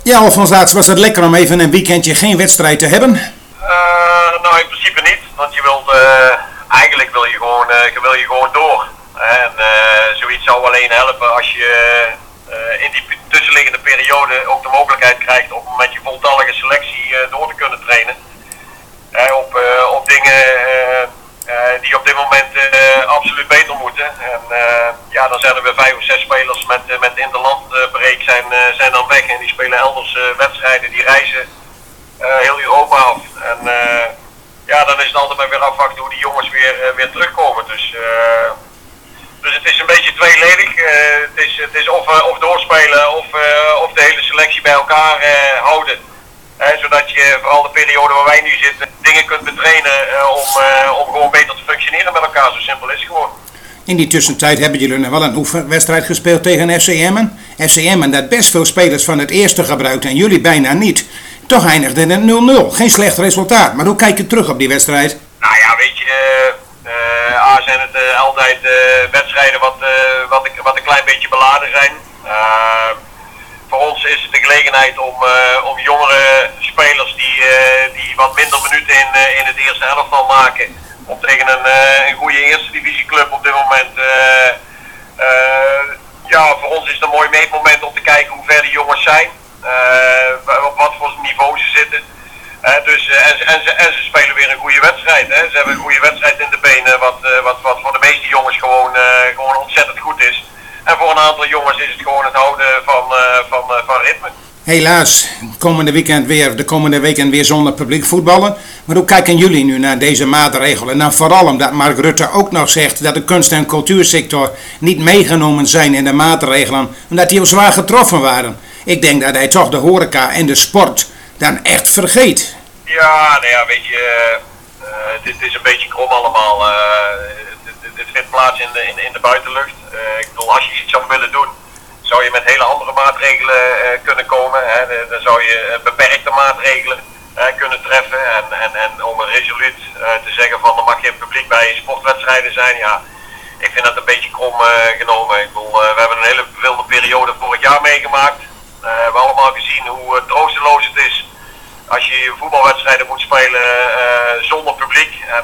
Ja, Alfons, laatst was het lekker om even een weekendje geen wedstrijd te hebben. Nou, in principe niet, want je wilt, eigenlijk wil je gewoon door. En zoiets zou alleen helpen als je in die tussenliggende periode ook de mogelijkheid krijgt om met je voltallige selectie door te kunnen trainen. Op dingen die op dit moment absoluut beter moeten. En ja, dan zijn er weer 5 of 6 spelers met interlandbreak zijn dan weg en die spelen elders wedstrijden, die reizen heel Europa af. En ja, dan is het altijd maar weer afwachten hoe die jongens weer terugkomen. Dus het is een beetje tweeledig. Het is of doorspelen of de hele selectie bij elkaar houden. Zodat je vooral de periode waar wij nu zitten dingen kunt betrainen om gewoon beter te functioneren met elkaar. Zo simpel is het gewoon. In die tussentijd hebben jullie nog wel een oefenwedstrijd gespeeld tegen FC Emmen. FC Emmen dat best veel spelers van het eerste gebruikt en jullie bijna niet. Toch eindigde het 0-0. Geen slecht resultaat. Maar hoe kijk je terug op die wedstrijd? Nou ja, weet je, zijn het altijd wedstrijden wat een klein beetje beladen zijn. Voor ons is het de gelegenheid om jongere spelers die wat minder minuten in het eerste elftal maken, om tegen een goede eerste divisieclub op dit moment. Ja, voor ons is het een mooi meetmoment om te kijken hoe ver de jongens zijn, op wat voor niveau ze zitten. En ze spelen weer een goede wedstrijd. Hè. Ze hebben een goede wedstrijd in de benen, wat voor de meeste jongens gewoon ontzettend goed is. En voor een aantal jongens is het gewoon het houden van ritme. Helaas, de komende weekend weer zonder publiek voetballen. Maar hoe kijken jullie nu naar deze maatregelen? Nou, vooral omdat Mark Rutte ook nog zegt dat de kunst- en cultuursector niet meegenomen zijn in de maatregelen, omdat die al zwaar getroffen waren. Ik denk dat hij toch de horeca en de sport dan echt vergeet. Ja, nou ja, weet je, dit is een beetje krom allemaal. Dit vindt plaats in de buitenlucht. Ik bedoel, als je iets zou willen doen, zou je met hele andere maatregelen kunnen komen. Hè. Dan zou je beperkte maatregelen kunnen treffen. En om een resoluut te zeggen van er mag geen publiek bij sportwedstrijden zijn, ja, ik vind dat een beetje krom genomen. Ik bedoel, we hebben een hele wilde periode vorig jaar meegemaakt. We hebben allemaal gezien hoe troosteloos het is als je voetbalwedstrijden moet spelen zonder publiek. En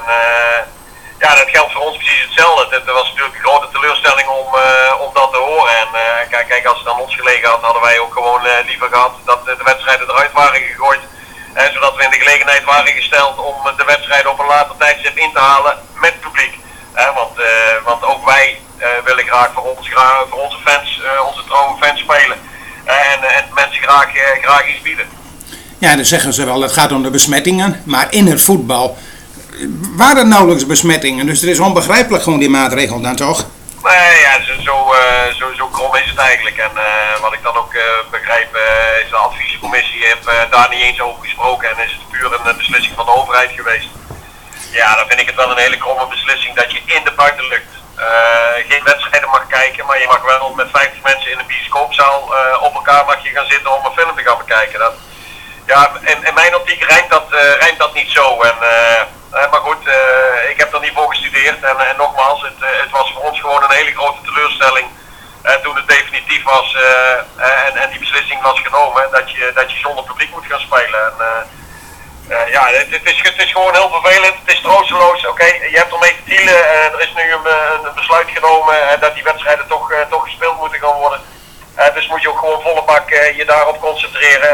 ja, dat geldt voor ons precies hetzelfde. Het was natuurlijk een grote teleurstelling om dat te horen. En kijk, als het aan ons gelegen had, hadden wij ook gewoon liever gehad dat de wedstrijden eruit waren gegooid. Zodat we in de gelegenheid waren gesteld om de wedstrijden op een later tijdstip in te halen met publiek. Want ook wij willen graag voor onze fans, onze trouwe fans spelen. En mensen graag iets bieden. Ja, dan zeggen ze wel, het gaat om de besmettingen. Maar in het voetbal waren nauwelijks besmettingen. Dus het is onbegrijpelijk gewoon die maatregel dan toch? Nee, ja, zo krom is het eigenlijk. En wat ik dan ook begrijp is de adviescommissie heeft daar niet eens over gesproken. En is het puur een beslissing van de overheid geweest. Ja, dan vind ik het wel een hele kromme beslissing dat je in de buitenlucht geen wedstrijden mag kijken. Maar je mag wel met 50 mensen in een bioscoopzaal op elkaar mag je gaan zitten om een film te gaan bekijken. Ja, in mijn optiek rijmt dat niet zo. Maar goed, ik heb er niet voor gestudeerd. En nogmaals, het was voor ons gewoon een hele grote teleurstelling toen het definitief was en die beslissing was genomen dat je zonder publiek moet gaan spelen. Ja, het is gewoon heel vervelend. Het is troosteloos. Oké, je hebt ermee te dealen. Er is nu een besluit genomen dat die wedstrijden toch gespeeld moeten gaan worden. Dus moet je ook gewoon volle bak je daarop concentreren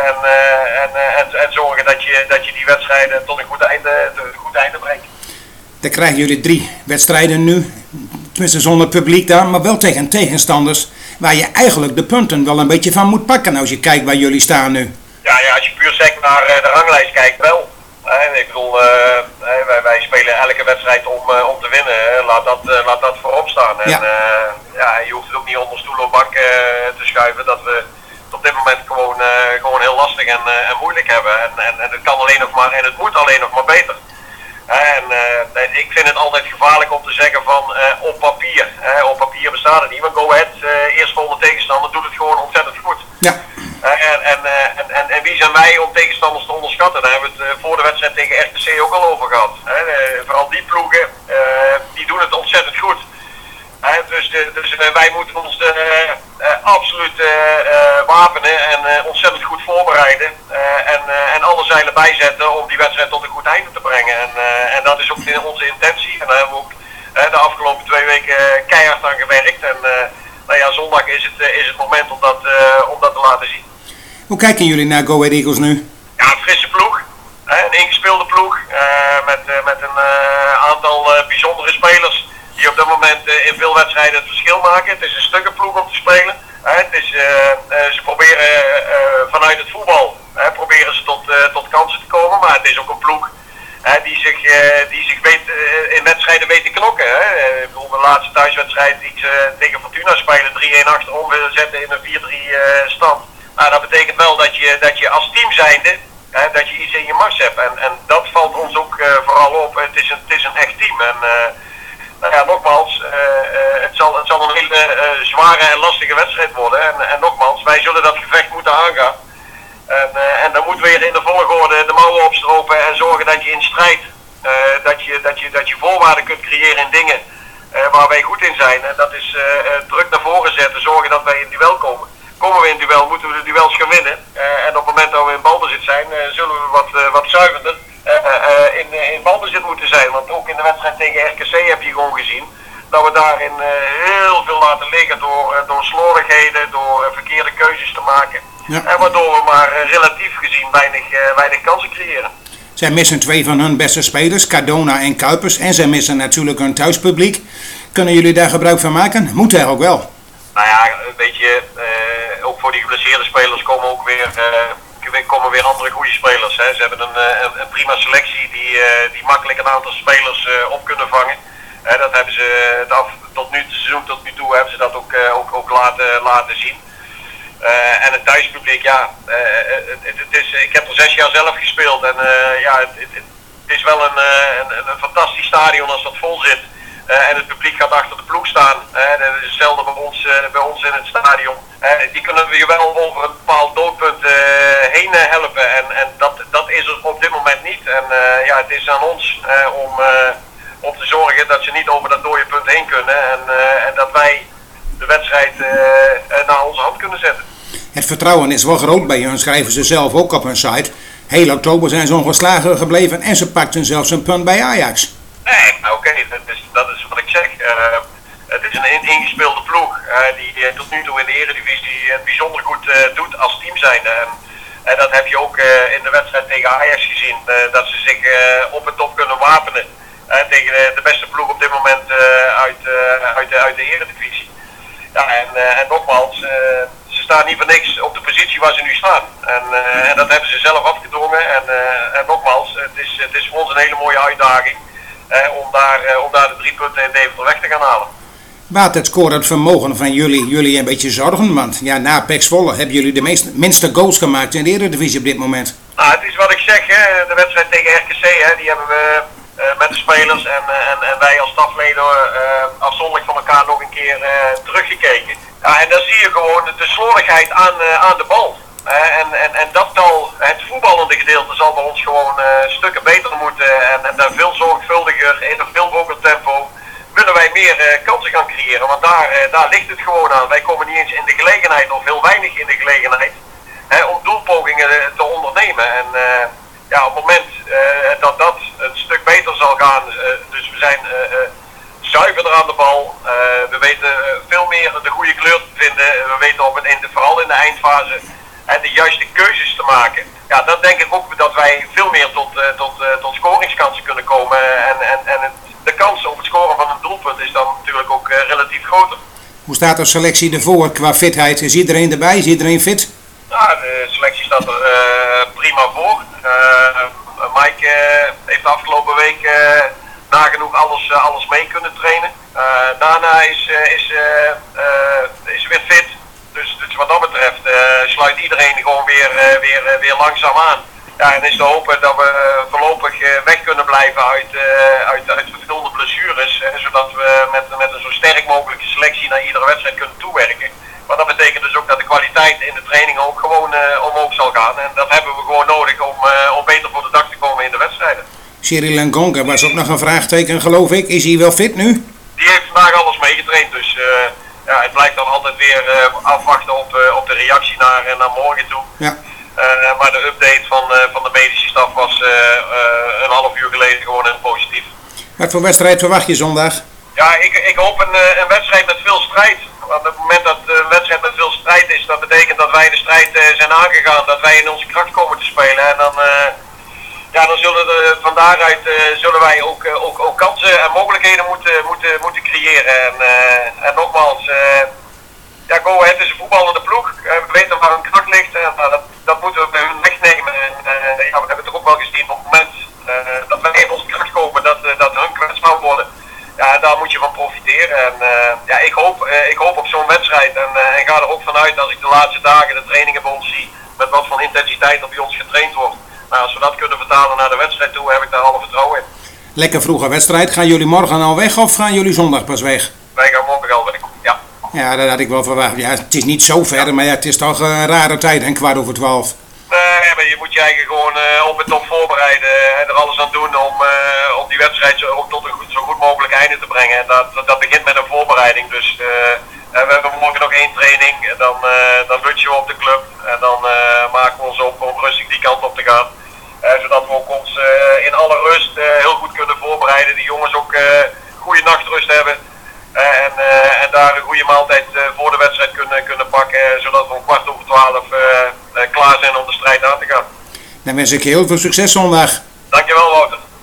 en zorgen dat je die wedstrijden tot een goed einde brengt. Dan krijgen jullie 3 wedstrijden nu, tenminste zonder publiek dan, maar wel tegen tegenstanders waar je eigenlijk de punten wel een beetje van moet pakken als je kijkt waar jullie staan nu. Ja, als je puur zegt naar de ranglijst kijkt, wel. Ik bedoel, wij spelen elke wedstrijd om te winnen. Laat dat voorop staan. En je hoeft het ook niet onder stoel of bank te schuiven dat we het op dit moment gewoon heel lastig en moeilijk hebben. En het kan alleen nog maar en het moet alleen nog maar beter. Ik vind het altijd gevaarlijk om te zeggen van op papier. Op papier bestaat het niet. Want Go Ahead, eerstvolgende tegenstander, doet het gewoon ontzettend goed. Ja. En wie zijn wij om tegenstanders te onderschatten? Daar hebben we het voor de wedstrijd tegen RKC ook al over gehad. Vooral die ploegen, die doen het ontzettend goed. Dus wij moeten ons absoluut wapenen en ontzettend goed voorbereiden. wedstrijden en alle zeilen bijzetten om die wedstrijd tot een goed einde te brengen. En dat is ook onze intentie. En daar hebben we ook de afgelopen 2 weken keihard aan gewerkt. En zondag is het moment om dat te laten zien. Hoe kijken jullie naar Go Ahead Eagles nu? Ja, een frisse ploeg. Een ingespeelde ploeg. Met een aantal bijzondere spelers die op dit moment in veel wedstrijden het verschil maken. Het is een stukke ploeg om te spelen. Ze proberen vanuit het voetbal proberen ze tot kansen te komen. Maar het is ook een ploeg die zich weet, in wedstrijden weet te knokken. De laatste thuiswedstrijd die ze tegen Fortuna spelen 3-1 achterom willen zetten in een 4-3 stand. Dat betekent wel dat je als team zijnde dat je iets in je mars hebt. En dat valt ons ook vooral op. Het is een echt team. En nogmaals, het zal een hele zware en lastige wedstrijd worden. En nogmaals, wij zullen dat gevecht moeten aangaan. En dan moeten we weer in de volgorde de mouwen opstropen en zorgen dat je in strijd, dat je voorwaarden kunt creëren in dingen waar wij goed in zijn. En dat is druk naar voren zetten, zorgen dat wij in duel komen. Komen we in duel, moeten we de duels gaan winnen. En op het moment dat we in balbezit zijn, zullen we wat zuiverder in balbezit moeten zijn. Want ook in de wedstrijd tegen RKC heb je gewoon gezien dat we daarin heel veel laten liggen door slordigheden, door verkeerde keuzes te maken. Ja. En waardoor we maar relatief gezien weinig kansen creëren. Zij missen 2 van hun beste spelers, Cardona en Kuipers. En zij missen natuurlijk hun thuispubliek. Kunnen jullie daar gebruik van maken? Moet er ook wel. Nou ja, weet je, ook voor die geblesseerde spelers komen weer andere goede spelers. Hè. Ze hebben een prima selectie die makkelijk een aantal spelers op kunnen vangen. Dat hebben ze tot nu toe hebben ze dat ook laten zien. En het thuispubliek, ja, ik heb er 6 jaar zelf gespeeld en het is wel een fantastisch stadion als dat vol zit. En het publiek gaat achter de ploeg staan. Dat is hetzelfde bij ons in het stadion. Die kunnen we je wel over een bepaald doelpunt heen helpen. En dat is er op dit moment niet. En het is aan ons om te zorgen dat ze niet over dat dode punt heen kunnen. En dat wij de wedstrijd naar onze hand kunnen zetten. Het vertrouwen is wel groot bij hun, schrijven ze zelf ook op hun site. Heel oktober zijn ze ongeslagen gebleven en ze pakten zelfs een punt bij Ajax. Nee, oké, dat is wat ik zeg. Het is een ingespeelde ploeg die tot nu toe in de Eredivisie het bijzonder goed doet als team zijnde. En dat heb je ook in de wedstrijd tegen Ajax gezien, dat ze zich op en top kunnen wapenen tegen de beste ploeg op dit moment uit de Eredivisie. Ja, en nogmaals, ze staan niet voor niks op de positie waar ze nu staan. En dat hebben ze zelf afgedwongen. En nogmaals, het is voor ons een hele mooie uitdaging om daar de 3 punten in Deventer weg te gaan halen. Baat het scorend vermogen van jullie een beetje zorgen? Want ja, na PEC Zwolle hebben jullie de minste goals gemaakt in de Eredivisie op dit moment. Nou, het is wat ik zeg, de wedstrijd tegen RKC, die hebben we met de spelers en wij als stafleden afzonderlijk van elkaar nog een keer teruggekeken. Ja, en dan zie je gewoon de slordigheid aan de bal. En het voetballende gedeelte zal bij ons gewoon stukken beter moeten en dan veel zorgvuldiger, in een veel hoger tempo willen wij meer kansen gaan creëren. Want daar ligt het gewoon aan. Wij komen niet eens in de gelegenheid, of heel weinig in de gelegenheid, om doelpogingen te ondernemen. En op het moment dat een stuk beter zal gaan, dus we zijn zuiverder aan de bal, we weten veel meer de goede kleur te vinden, we weten vooral in de eindfase de juiste keuzes te maken. Ja, dan denk ik ook dat wij veel meer tot scoringskansen kunnen komen en de kans op het scoren van een doelpunt is dan natuurlijk ook relatief groter. Hoe staat de selectie ervoor qua fitheid? Is iedereen erbij? Is iedereen fit? Ja, de selectie staat er prima voor. Mike heeft de afgelopen week nagenoeg alles mee kunnen trainen. Daarna is weer fit. Dus wat dat betreft sluit iedereen gewoon weer langzaam aan. Ja, en is te hopen dat we voorlopig weg kunnen blijven uit vervulde blessures. Zodat we met een zo sterk mogelijke selectie naar iedere wedstrijd kunnen toewerken. Maar dat betekent dus ook dat de kwaliteit in de trainingen ook gewoon omhoog zal gaan. En dat hebben we gewoon nodig om beter voor de dag te komen in de wedstrijden. Cyril Ngonga was ook nog een vraagteken, geloof ik. Is hij wel fit nu? Die heeft vandaag alles meegetraind, dus het blijft dan altijd weer afwachten op de reactie naar morgen toe. Ja. Maar de update van de medische staf was een half uur geleden gewoon heel positief. Wat voor wedstrijd verwacht je zondag? Ja, ik hoop een wedstrijd met veel strijd. Want op het moment dat een wedstrijd met veel strijd is, dat betekent dat wij de strijd zijn aangegaan. Dat wij in onze kracht komen te spelen. En dan zullen van daaruit zullen wij ook kansen en mogelijkheden moeten creëren. En nogmaals, Go Ahead is een voetballende ploeg. We weten waar hun kracht ligt. En dat moeten we bij hun wegnemen. En we hebben toch ook wel gezien op het moment dat wij in onze kracht komen, dat hun kwetsbaar worden. Ja, daar moet je van profiteren. En ik hoop op zo'n wedstrijd. En ga er ook vanuit als ik de laatste dagen de trainingen bij ons zie, met wat voor intensiteit er bij ons getraind wordt. Maar als we dat kunnen vertalen naar de wedstrijd toe, heb ik daar alle vertrouwen in. Lekker vroege wedstrijd. Gaan jullie morgen al weg of gaan jullie zondag pas weg? Wij gaan morgen al weg, ja. Ja, dat had ik wel verwacht. Ja, het is niet zo ver, maar ja, het is toch een rare tijd, en 12:15. Nee, maar je moet je eigen gewoon op het top voorbereiden en er alles aan doen om die wedstrijd ook tot een zo goed mogelijk einde te brengen. En dat begint met een voorbereiding. Dus we hebben morgen nog 1 training, en dan lunchen we op de club en dan maken we ons op om rustig die kant op te gaan. Zodat we ook ons in alle rust heel goed kunnen voorbereiden. Die jongens ook goede nachtrust hebben. En daar een goede maaltijd voor de wedstrijd kunnen pakken, zodat we om 11:15 klaar zijn om de strijd aan te gaan. Dan wens ik je heel veel succes zondag. Dankjewel, Wouter.